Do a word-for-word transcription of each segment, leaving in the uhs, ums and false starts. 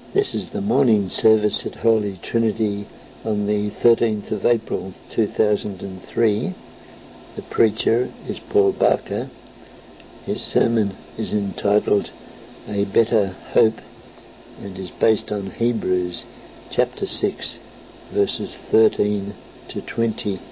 This is the morning service at Holy Trinity on the thirteenth of April two thousand three. The preacher is Paul Barker. His sermon is entitled A Better Hope and is based on Hebrews chapter six verses thirteen to twenty.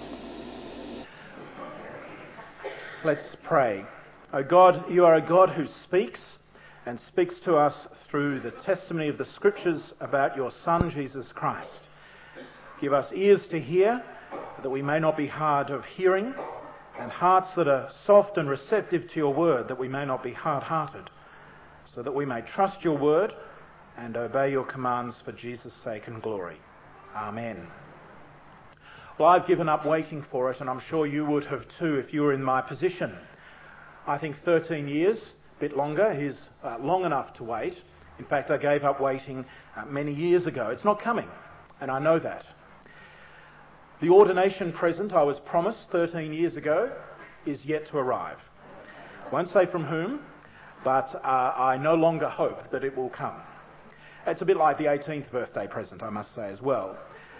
Let's pray. O God, you are a God who speaks and speaks to us through the testimony of the Scriptures about your Son, Jesus Christ. Give us ears to hear, that we may not be hard of hearing, and hearts that are soft and receptive to your word, that we may not be hard-hearted, so that we may trust your word and obey your commands for Jesus' sake and glory. Amen. Well, I've given up waiting for it, and I'm sure you would have too if you were in my position. I think thirteen years, a bit longer, is uh, long enough to wait. In fact, I gave up waiting uh, many years ago. It's not coming, and I know that. The ordination present I was promised thirteen years ago is yet to arrive. I won't say from whom, but uh, I no longer hope that it will come. It's a bit like the eighteenth birthday present, I must say as well.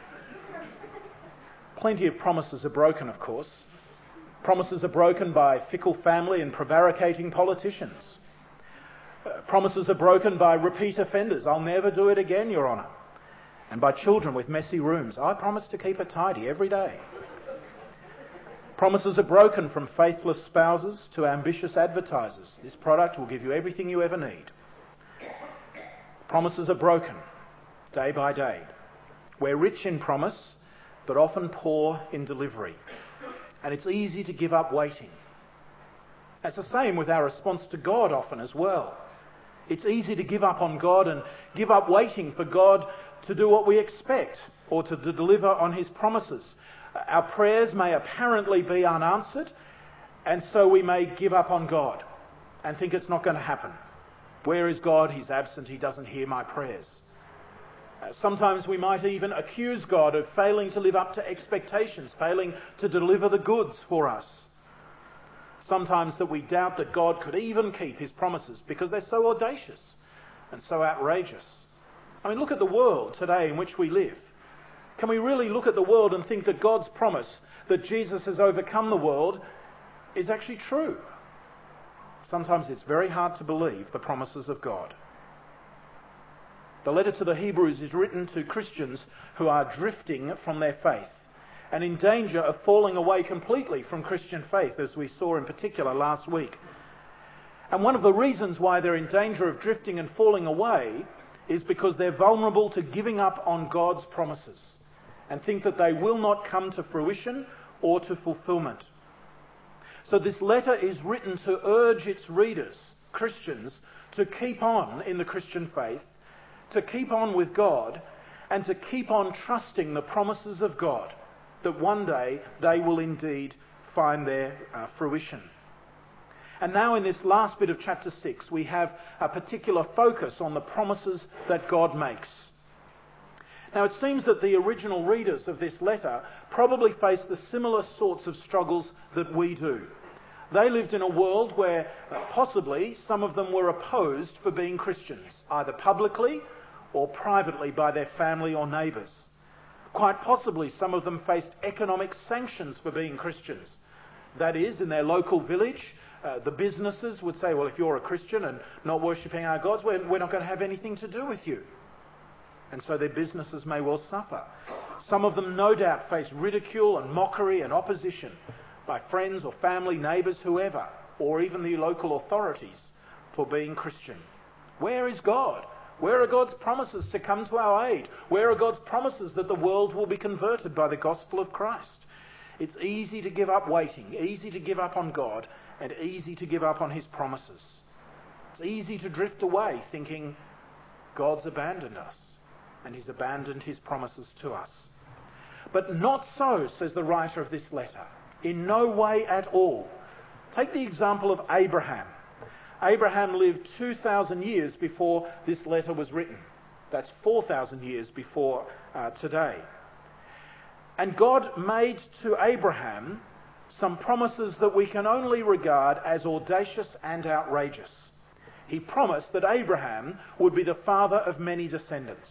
Plenty of promises are broken, of course. Promises are broken by fickle family and prevaricating politicians. Uh, promises are broken by repeat offenders. I'll never do it again, Your Honour. And by children with messy rooms. I promise to keep it tidy every day. Promises are broken from faithless spouses to ambitious advertisers. This product will give you everything you ever need. Promises are broken day by day. We're rich in promise, but often poor in delivery. And it's easy to give up waiting. It's the same with our response to God often as well. It's easy to give up on God and give up waiting for God to do what we expect or to deliver on his promises. Our prayers may apparently be unanswered, and so we may give up on God and think it's not going to happen. Where is God? He's absent. He doesn't hear my prayers. Uh, sometimes we might even accuse God of failing to live up to expectations, failing to deliver the goods for us. Sometimes that we doubt that God could even keep his promises because they're so audacious and so outrageous. I mean, look at the world today in which we live. Can we really look at the world and think that God's promise that Jesus has overcome the world is actually true? Sometimes it's very hard to believe the promises of God. The letter to the Hebrews is written to Christians who are drifting from their faith and in danger of falling away completely from Christian faith, as we saw in particular last week. And one of the reasons why they're in danger of drifting and falling away is because they're vulnerable to giving up on God's promises and think that they will not come to fruition or to fulfillment. So this letter is written to urge its readers, Christians, to keep on in the Christian faith, to keep on with God, and to keep on trusting the promises of God, that one day they will indeed find their uh, fruition. And now in this last bit of chapter six, we have a particular focus on the promises that God makes. Now it seems that the original readers of this letter probably faced the similar sorts of struggles that we do. They lived in a world where uh, possibly some of them were opposed for being Christians, either publicly or privately by their family or neighbours. Quite possibly some of them faced economic sanctions for being Christians. That is, in their local village, uh, the businesses would say, well, if you're a Christian and not worshipping our gods, we're, we're not going to have anything to do with you. And so their businesses may well suffer. Some of them no doubt face ridicule and mockery and opposition by friends or family, neighbours, whoever, or even the local authorities for being Christian. Where is God? Where are God's promises to come to our aid? Where are God's promises that the world will be converted by the gospel of Christ? It's easy to give up waiting, easy to give up on God, and easy to give up on his promises. It's easy to drift away thinking God's abandoned us, and he's abandoned his promises to us. But not so, says the writer of this letter. In no way at all. Take the example of Abraham. Abraham lived two thousand years before this letter was written. That's four thousand years before uh, today. And God made to Abraham some promises that we can only regard as audacious and outrageous. He promised that Abraham would be the father of many descendants.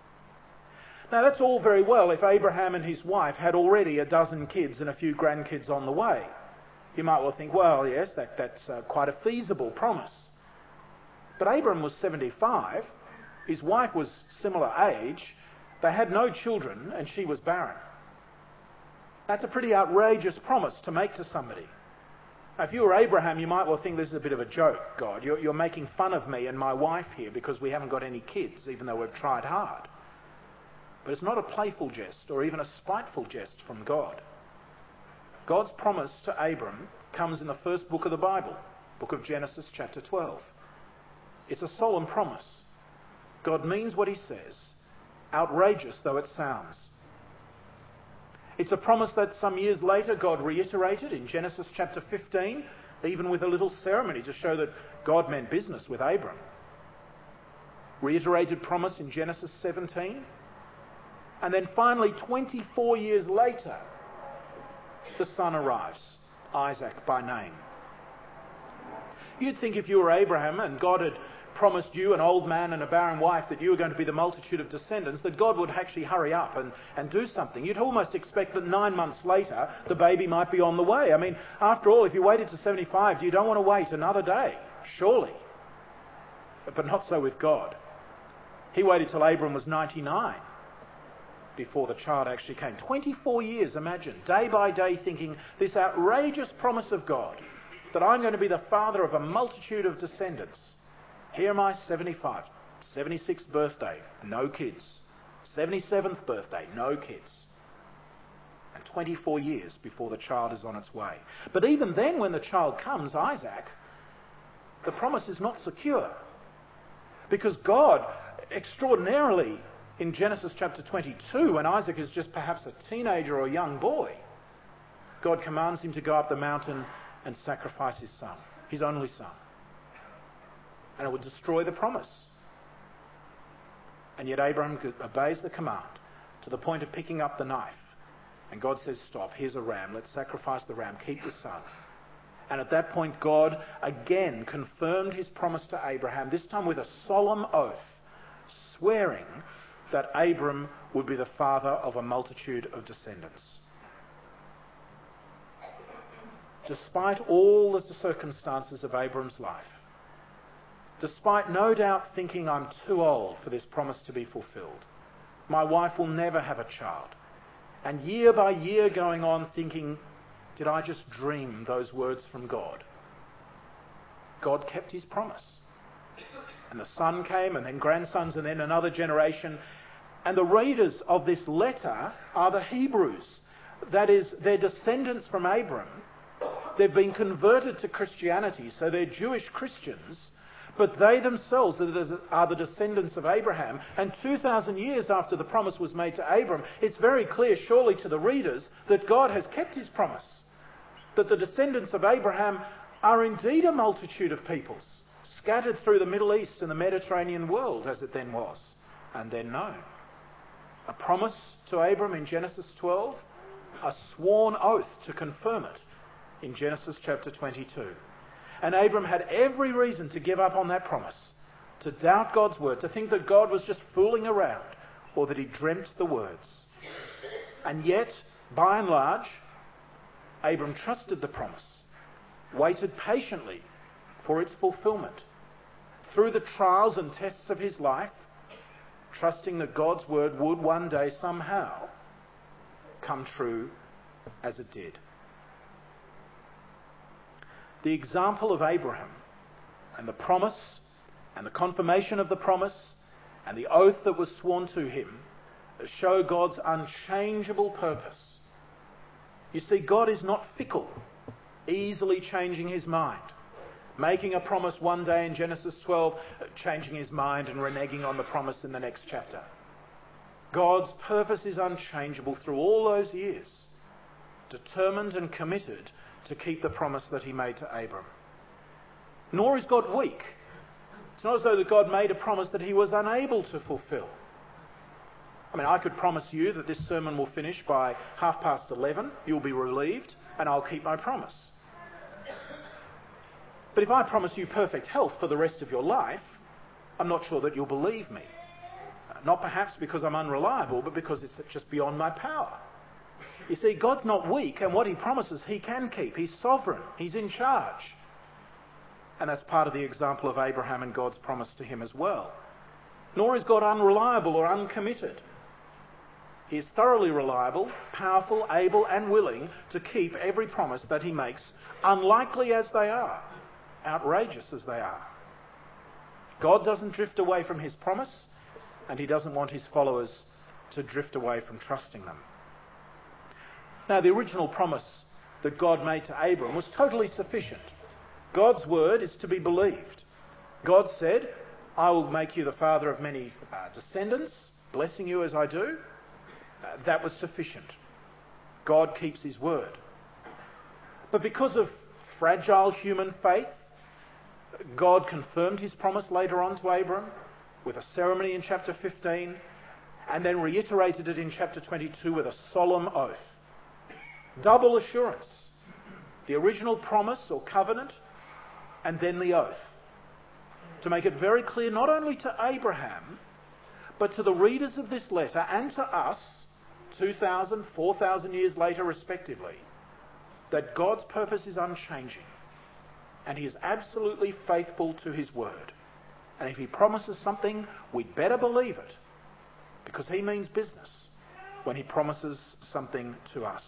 Now that's all very well if Abraham and his wife had already a dozen kids and a few grandkids on the way. You might well think, well, yes, that, that's uh, quite a feasible promise. But Abram was seventy-five, his wife was similar age, they had no children, and she was barren. That's a pretty outrageous promise to make to somebody. Now, if you were Abraham, you might well think this is a bit of a joke, God. You're, you're making fun of me and my wife here because we haven't got any kids, even though we've tried hard. But it's not a playful jest or even a spiteful jest from God. God's promise to Abram comes in the first book of the Bible, book of Genesis chapter twelve. It's a solemn promise. God means what he says, outrageous though it sounds. It's a promise that some years later God reiterated in Genesis chapter fifteen, even with a little ceremony to show that God meant business with Abram. Reiterated promise in Genesis seventeen. And then finally, twenty-four years later, the son arrives, Isaac by name. You'd think if you were Abraham and God had promised you, an old man and a barren wife, that you were going to be the multitude of descendants, that God would actually hurry up and, and do something. You'd almost expect that nine months later, the baby might be on the way. I mean, after all, if you waited to seventy-five, you don't want to wait another day, surely. But, but not so with God. He waited till Abram was ninety-nine before the child actually came. twenty-four years, imagine, day by day thinking this outrageous promise of God, that I'm going to be the father of a multitude of descendants. Here am I, seventy-five, seventy-sixth birthday, no kids. seventy-seventh birthday, no kids. And twenty-four years before the child is on its way. But even then, when the child comes, Isaac, the promise is not secure. Because God, extraordinarily, in Genesis chapter twenty-two, when Isaac is just perhaps a teenager or a young boy, God commands him to go up the mountain and sacrifice his son, his only son. And it would destroy the promise. And yet Abraham obeys the command to the point of picking up the knife. And God says, stop, here's a ram, let's sacrifice the ram, keep the son. And at that point God again confirmed his promise to Abraham, this time with a solemn oath, swearing that Abram would be the father of a multitude of descendants. Despite all the circumstances of Abram's life, despite no doubt thinking I'm too old for this promise to be fulfilled, my wife will never have a child, and year by year going on thinking, did I just dream those words from God? God kept his promise. And the son came, and then grandsons, and then another generation. And the readers of this letter are the Hebrews. That is, they're descendants from Abram. They've been converted to Christianity, so they're Jewish Christians, but they themselves are the descendants of Abraham. And two thousand years after the promise was made to Abram, it's very clear, surely to the readers, that God has kept his promise. That the descendants of Abraham are indeed a multitude of peoples, scattered through the Middle East and the Mediterranean world, as it then was, and then known. A promise to Abram in Genesis twelve, a sworn oath to confirm it in Genesis chapter twenty-two. And Abram had every reason to give up on that promise, to doubt God's word, to think that God was just fooling around, or that he dreamt the words. And yet, by and large, Abram trusted the promise, waited patiently for its fulfillment, through the trials and tests of his life, trusting that God's word would one day somehow come true as it did. The example of Abraham and the promise and the confirmation of the promise and the oath that was sworn to him show God's unchangeable purpose. You see, God is not fickle, easily changing his mind, making a promise one day in Genesis twelve, changing his mind and reneging on the promise in the next chapter. God's purpose is unchangeable through all those years, determined and committed to keep the promise that he made to Abram. Nor is God weak. It's not as though that God made a promise that he was unable to fulfill. I mean, I could promise you that this sermon will finish by half past eleven, you'll be relieved, and I'll keep my promise. But if I promise you perfect health for the rest of your life, I'm not sure that you'll believe me. Not perhaps because I'm unreliable, but because it's just beyond my power. You see, God's not weak, and what he promises he can keep. He's sovereign. He's in charge. And that's part of the example of Abraham and God's promise to him as well. Nor is God unreliable or uncommitted. He is thoroughly reliable, powerful, able and willing to keep every promise that he makes, unlikely as they are, outrageous as they are. God doesn't drift away from his promise, and he doesn't want his followers to drift away from trusting them. Now, the original promise that God made to Abram was totally sufficient. God's word is to be believed. God said, I will make you the father of many uh, descendants, blessing you as I do. Uh, that was sufficient. God keeps his word. But because of fragile human faith, God confirmed his promise later on to Abram with a ceremony in chapter fifteen, and then reiterated it in chapter twenty-two with a solemn oath. Double assurance. The original promise or covenant, and then the oath. To make it very clear not only to Abraham, but to the readers of this letter and to us, two thousand, four thousand years later respectively, that God's purpose is unchanging, and he is absolutely faithful to his word. And if he promises something, we'd better believe it, because he means business when he promises something to us.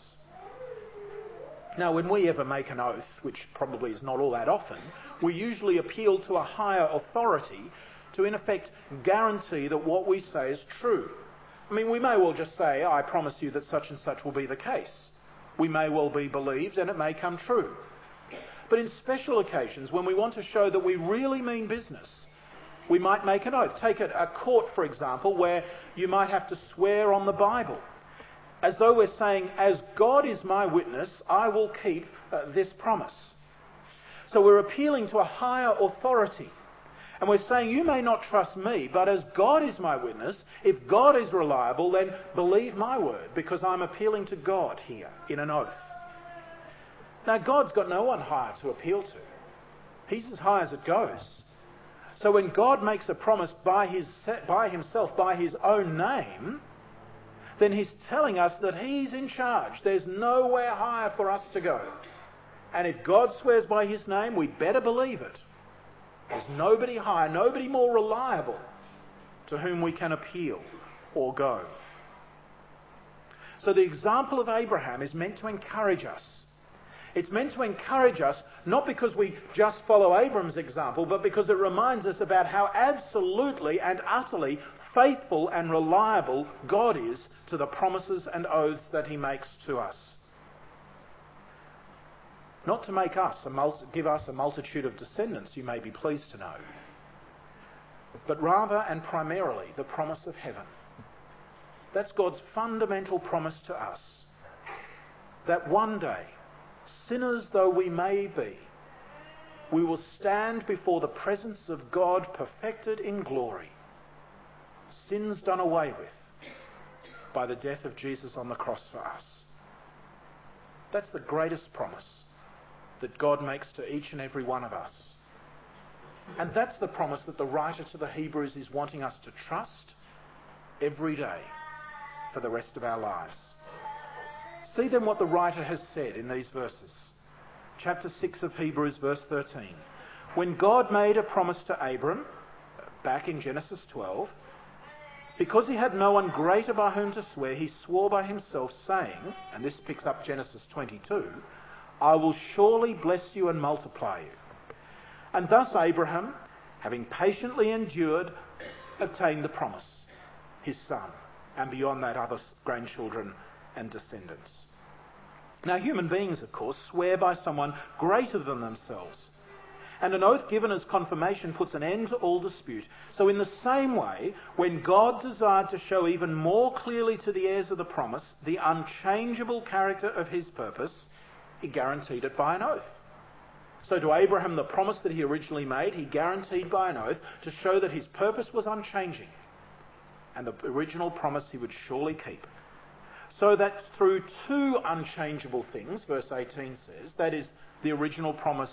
Now, when we ever make an oath, which probably is not all that often, we usually appeal to a higher authority to, in effect, guarantee that what we say is true. I mean, we may well just say, I promise you that such and such will be the case. We may well be believed and it may come true. But in special occasions, when we want to show that we really mean business, we might make an oath. Take a court, for example, where you might have to swear on the Bible, as though we're saying, as God is my witness, I will keep uh, this promise. So we're appealing to a higher authority. And we're saying, you may not trust me, but as God is my witness, if God is reliable, then believe my word, because I'm appealing to God here in an oath. Now, God's got no one higher to appeal to. He's as high as it goes. So when God makes a promise by his, by himself, by his own name, then he's telling us that he's in charge. There's nowhere higher for us to go. And if God swears by his name, we better believe it. There's nobody higher, nobody more reliable to whom we can appeal or go. So the example of Abraham is meant to encourage us. It's meant to encourage us not because we just follow Abram's example, but because it reminds us about how absolutely and utterly faithful and reliable God is to the promises and oaths that he makes to us. Not to make us a multi- give us a multitude of descendants, you may be pleased to know, but rather and primarily the promise of heaven. That's God's fundamental promise to us, that one day, sinners though we may be, we will stand before the presence of God perfected in glory, sins done away with by the death of Jesus on the cross for us. That's the greatest promise that God makes to each and every one of us. And that's the promise that the writer to the Hebrews is wanting us to trust every day for the rest of our lives. See then what the writer has said in these verses. Chapter six of Hebrews, verse thirteen. When God made a promise to Abram, back in Genesis twelve, because he had no one greater by whom to swear, he swore by himself, saying, and this picks up Genesis twenty-two, I will surely bless you and multiply you. And thus Abraham, having patiently endured, obtained the promise, his son, and beyond that other grandchildren and descendants. Now, human beings, of course, swear by someone greater than themselves. And an oath given as confirmation puts an end to all dispute. So in the same way, when God desired to show even more clearly to the heirs of the promise the unchangeable character of his purpose, he guaranteed it by an oath. So to Abraham, the promise that he originally made, he guaranteed by an oath to show that his purpose was unchanging, and the original promise he would surely keep. So that through two unchangeable things, verse eighteen says, that is, the original promise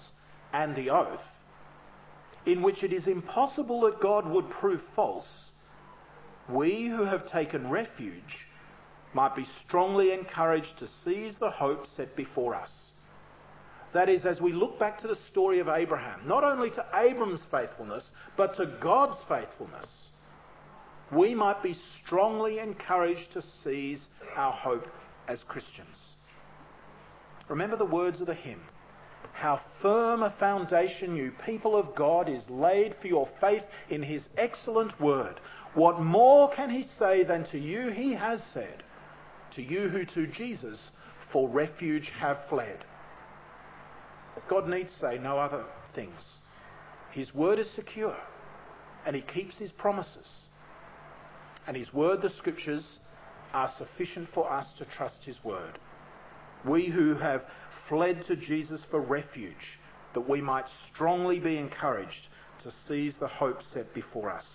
and the oath, in which it is impossible that God would prove false, we who have taken refuge might be strongly encouraged to seize the hope set before us. That is, as we look back to the story of Abraham, not only to Abram's faithfulness, but to God's faithfulness, we might be strongly encouraged to seize our hope as Christians. Remember the words of the hymn. How firm a foundation, you people of God, is laid for your faith in his excellent word. What more can he say than to you he has said, to you who to Jesus for refuge have fled? God need say no other things. His word is secure, and he keeps his promises. And his word, the scriptures, are sufficient for us to trust his word. We who have fled to Jesus for refuge, that we might strongly be encouraged to seize the hope set before us.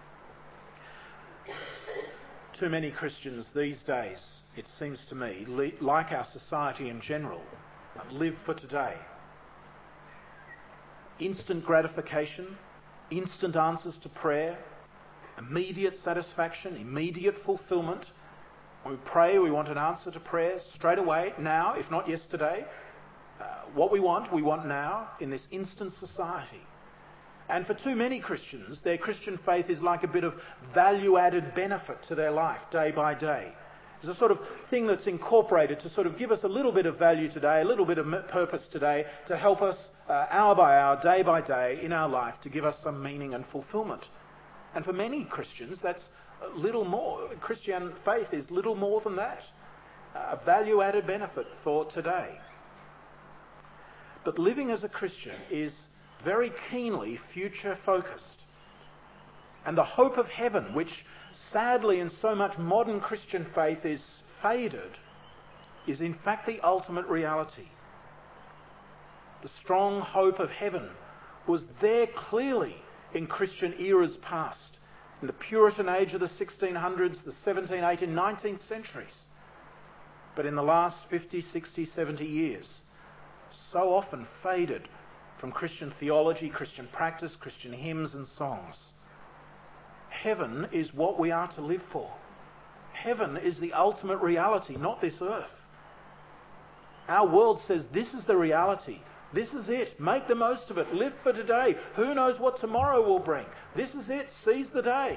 Too many Christians these days, it seems to me, like our society in general, live for today. Instant gratification, instant answers to prayer, immediate satisfaction, immediate fulfilment. When we pray, we want an answer to prayer straight away, now, if not yesterday. Uh, what we want, we want now in this instant society. And for too many Christians, their Christian faith is like a bit of value-added benefit to their life, day by day. It's a sort of thing that's incorporated to sort of give us a little bit of value today, a little bit of purpose today, to help us uh, hour by hour, day by day in our life, to give us some meaning and fulfilment. And for many Christians, that's little more. Christian faith is little more than that. A value-added benefit for today. But living as a Christian is very keenly future-focused. And the hope of heaven, which sadly in so much modern Christian faith is faded, is in fact the ultimate reality. The strong hope of heaven was there clearly in Christian eras past, in the Puritan age of the sixteen hundreds, the seventeenth, eighteenth, nineteenth centuries. But in the last fifty, sixty, seventy years, so often faded from Christian theology, Christian practice, Christian hymns and songs. Heaven is what we are to live for. Heaven is the ultimate reality, not this earth. Our world says this is the reality. This is it. Make the most of it. Live for today. Who knows what tomorrow will bring? This is it. Seize the day.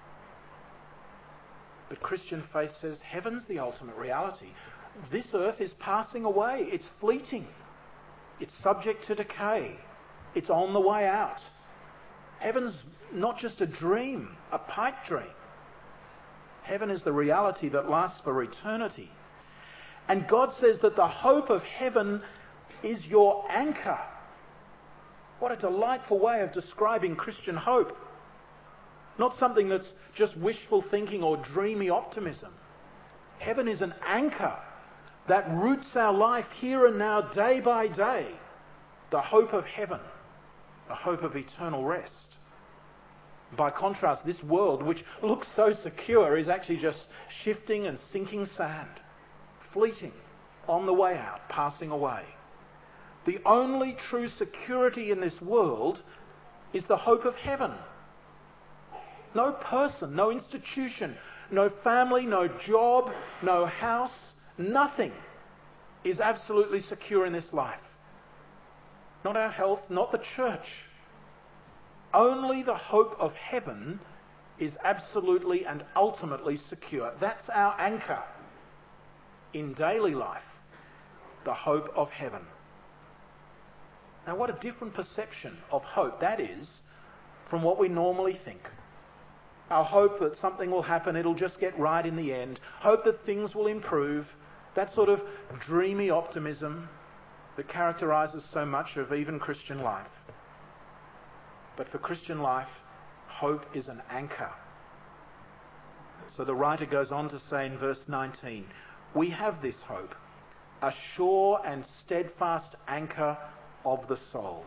But Christian faith says heaven's the ultimate reality. This earth is passing away. It's fleeting. It's subject to decay. It's on the way out. Heaven's not just a dream, a pipe dream. Heaven is the reality that lasts for eternity. And God says that the hope of heaven is your anchor. What a delightful way of describing Christian hope. Not something that's just wishful thinking or dreamy optimism. Heaven is an anchor that roots our life here and now, day by day. The hope of heaven, the hope of eternal rest. By contrast, this world, which looks so secure, is actually just shifting and sinking sand, fleeting, on the way out, passing away. The only true security in this world is the hope of heaven. No person, no institution, no family, no job, no house, nothing is absolutely secure in this life. Not our health, not the church. Only the hope of heaven is absolutely and ultimately secure. That's our anchor in daily life, the hope of heaven. Now, what a different perception of hope that is from what we normally think. Our hope that something will happen, it'll just get right in the end. Hope that things will improve. That sort of dreamy optimism that characterises so much of even Christian life. But for Christian life, hope is an anchor. So the writer goes on to say in verse nineteen, we have this hope, a sure and steadfast anchor of the soul.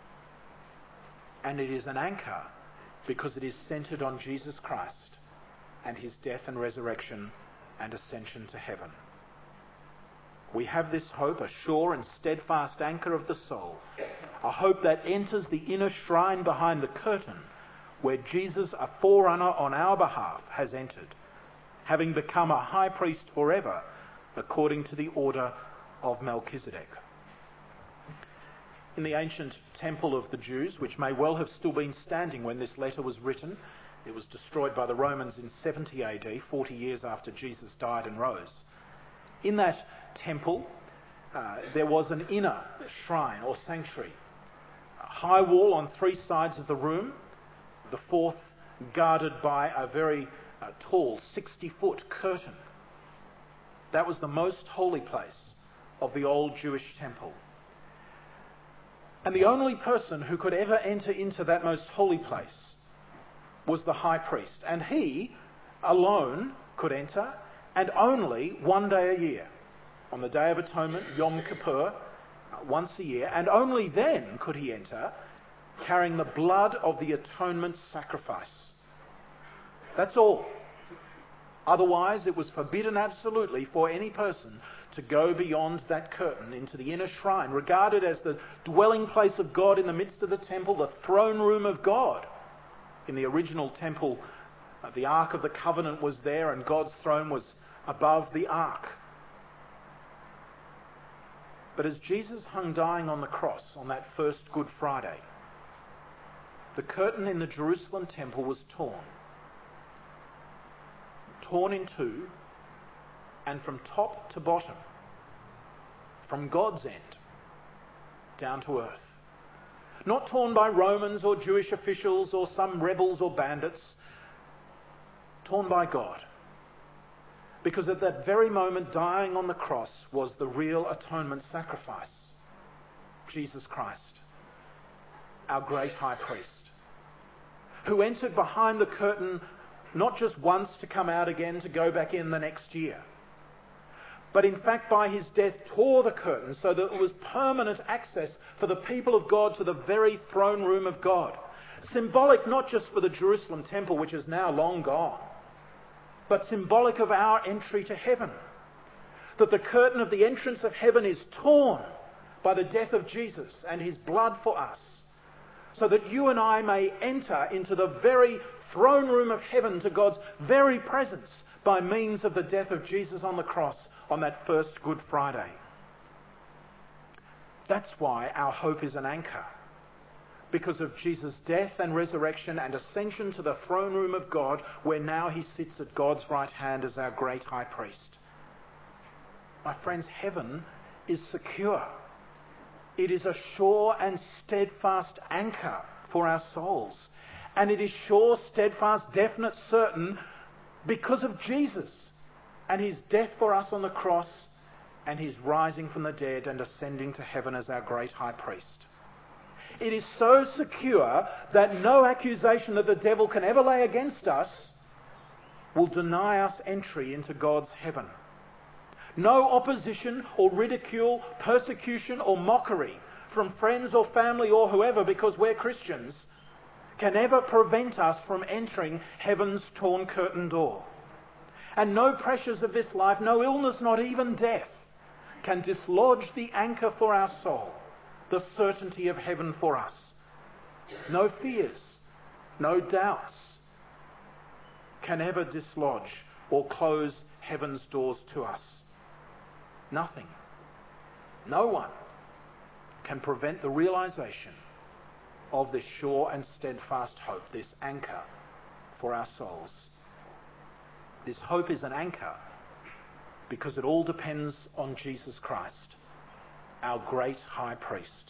And it is an anchor because it is centred on Jesus Christ and his death and resurrection and ascension to heaven. we have this hope, a sure and steadfast anchor of the soul, a hope that enters the inner shrine behind the curtain, where Jesus, a forerunner on our behalf, has entered, having become a high priest forever, according to the order of Melchizedek. In the ancient temple of the Jews, which may well have still been standing when this letter was written, it was destroyed by the Romans in seventy A D, forty years after Jesus died and rose. In that temple, uh, there was an inner shrine or sanctuary, a high wall on three sides of the room, the fourth guarded by a very uh, tall sixty-foot curtain. That was the most holy place of the old Jewish temple. And the only person who could ever enter into that most holy place was the high priest. And he alone could enter, and only one day a year, on the Day of Atonement, Yom Kippur, uh, once a year, and only then could he enter carrying the blood of the atonement sacrifice. That's all. Otherwise, it was forbidden absolutely for any person to go beyond that curtain into the inner shrine, regarded as the dwelling place of God in the midst of the temple, the throne room of God. In the original temple, uh, the Ark of the Covenant was there, and God's throne was above the Ark. But as Jesus hung dying on the cross on that first Good Friday, the curtain in the Jerusalem temple was torn. Torn in two, and from top to bottom, from God's end down to earth. Not torn by Romans or Jewish officials or some rebels or bandits, torn by God. Because at that very moment, dying on the cross was the real atonement sacrifice. Jesus Christ, our great high priest, who entered behind the curtain not just once to come out again to go back in the next year, but in fact by his death tore the curtain so that it was permanent access for the people of God to the very throne room of God. Symbolic not just for the Jerusalem temple, which is now long gone, but symbolic of our entry to heaven. That the curtain of the entrance of heaven is torn by the death of Jesus and his blood for us, so that you and I may enter into the very throne room of heaven, to God's very presence, by means of the death of Jesus on the cross on that first Good Friday. That's why our hope is an anchor. Because of Jesus' death and resurrection and ascension to the throne room of God, where now he sits at God's right hand as our great high priest. My friends, heaven is secure. It is a sure and steadfast anchor for our souls. And it is sure, steadfast, definite, certain because of Jesus and his death for us on the cross and his rising from the dead and ascending to heaven as our great high priest. It is so secure that no accusation that the devil can ever lay against us will deny us entry into God's heaven. No opposition or ridicule, persecution or mockery from friends or family or whoever, because we're Christians, can ever prevent us from entering heaven's torn curtain door. And no pressures of this life, no illness, not even death, can dislodge the anchor for our soul, the certainty of heaven for us. No fears, no doubts can ever dislodge or close heaven's doors to us. Nothing, no one can prevent the realization of this sure and steadfast hope, this anchor for our souls. This hope is an anchor because it all depends on Jesus Christ, our great high priest.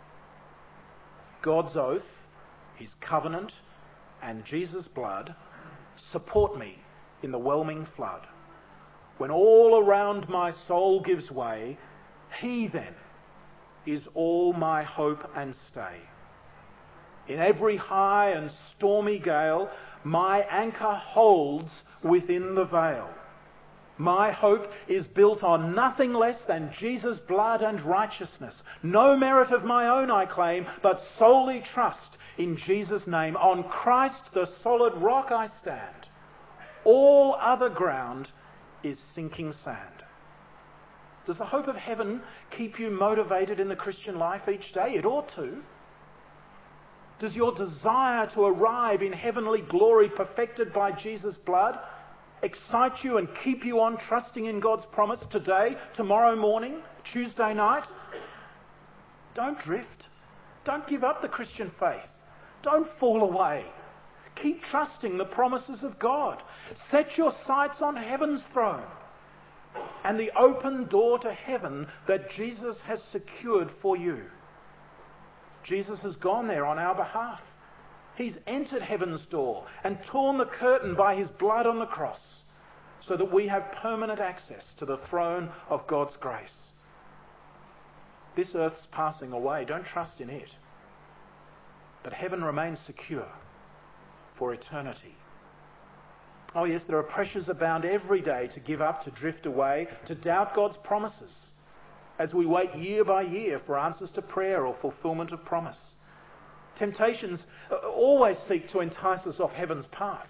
God's oath, his covenant, and Jesus' blood support me in the whelming flood. When all around my soul gives way, he then is all my hope and stay. In every high and stormy gale, my anchor holds within the veil. My hope is built on nothing less than Jesus' blood and righteousness. No merit of my own I claim, but solely trust in Jesus' name. On Christ, the solid rock, I stand. All other ground is sinking sand. Does the hope of heaven keep you motivated in the Christian life each day? It ought to. Does your desire to arrive in heavenly glory perfected by Jesus' blood excite you and keep you on trusting in God's promise today, tomorrow morning, Tuesday night? Don't drift. Don't give up the Christian faith. Don't fall away. Keep trusting the promises of God. Set your sights on heaven's throne and the open door to heaven that Jesus has secured for you. Jesus has gone there on our behalf. He's entered heaven's door and torn the curtain by his blood on the cross so that we have permanent access to the throne of God's grace. This earth's passing away. Don't trust in it. But heaven remains secure for eternity. Oh yes, there are pressures abound every day to give up, to drift away, to doubt God's promises as we wait year by year for answers to prayer or fulfillment of promise. Temptations always seek to entice us off heaven's path.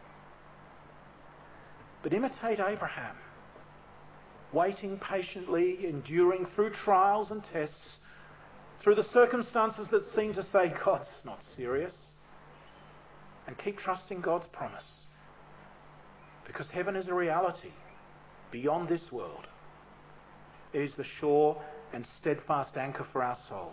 But imitate Abraham, waiting patiently, enduring through trials and tests, through the circumstances that seem to say God's not serious, and keep trusting God's promise. Because heaven is a reality beyond this world. It is the sure and steadfast anchor for our soul.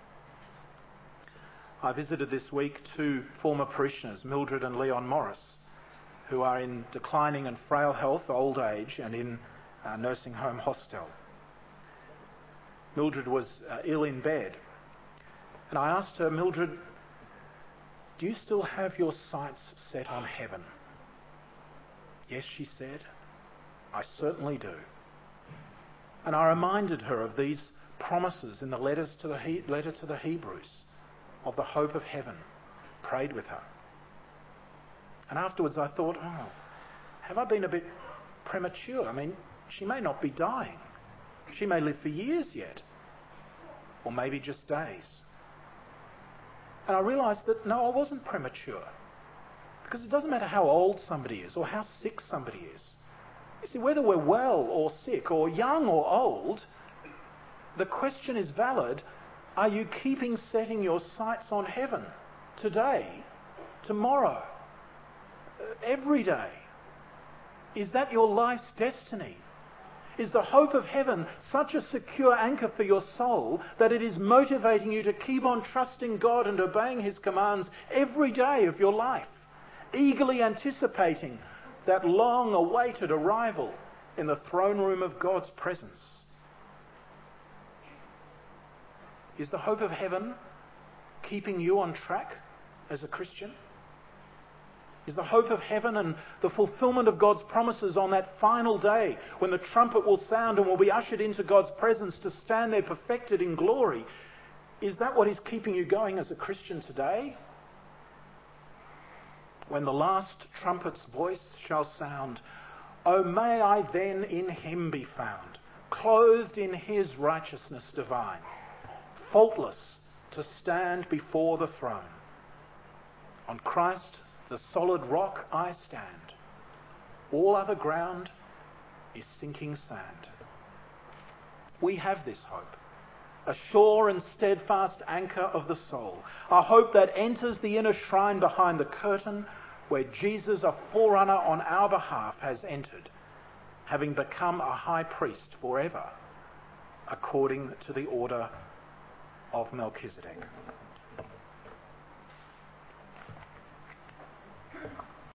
I visited this week two former parishioners, Mildred and Leon Morris, who are in declining and frail health, old age, and in a nursing home hostel. Mildred was uh, ill in bed, and I asked her, Mildred, do you still have your sights set on heaven? Yes, she said, I certainly do. And I reminded her of these promises in the letters to the he- letter to the Hebrews of the hope of heaven. Prayed with her. And afterwards I thought, oh, have I been a bit premature? I mean, she may not be dying. She may live for years yet. Or maybe just days. And I realised that no, I wasn't premature. Because it doesn't matter how old somebody is or how sick somebody is. You see, whether we're well or sick or young or old, the question is valid. Are you keeping setting your sights on heaven today, tomorrow, every day? Is that your life's destiny? Is the hope of heaven such a secure anchor for your soul that it is motivating you to keep on trusting God and obeying his commands every day of your life, eagerly anticipating that long-awaited arrival in the throne room of God's presence? Is the hope of heaven keeping you on track as a Christian? Is the hope of heaven and the fulfillment of God's promises on that final day when the trumpet will sound and will be ushered into God's presence to stand there perfected in glory, is that what is keeping you going as a Christian today? When the last trumpet's voice shall sound, oh, may I then in him be found, clothed in his righteousness divine, faultless to stand before the throne. On Christ, the solid rock, I stand. All other ground is sinking sand. We have this hope, a sure and steadfast anchor of the soul, a hope that enters the inner shrine behind the curtain where Jesus, a forerunner on our behalf, has entered, having become a high priest forever, according to the order of Melchizedek.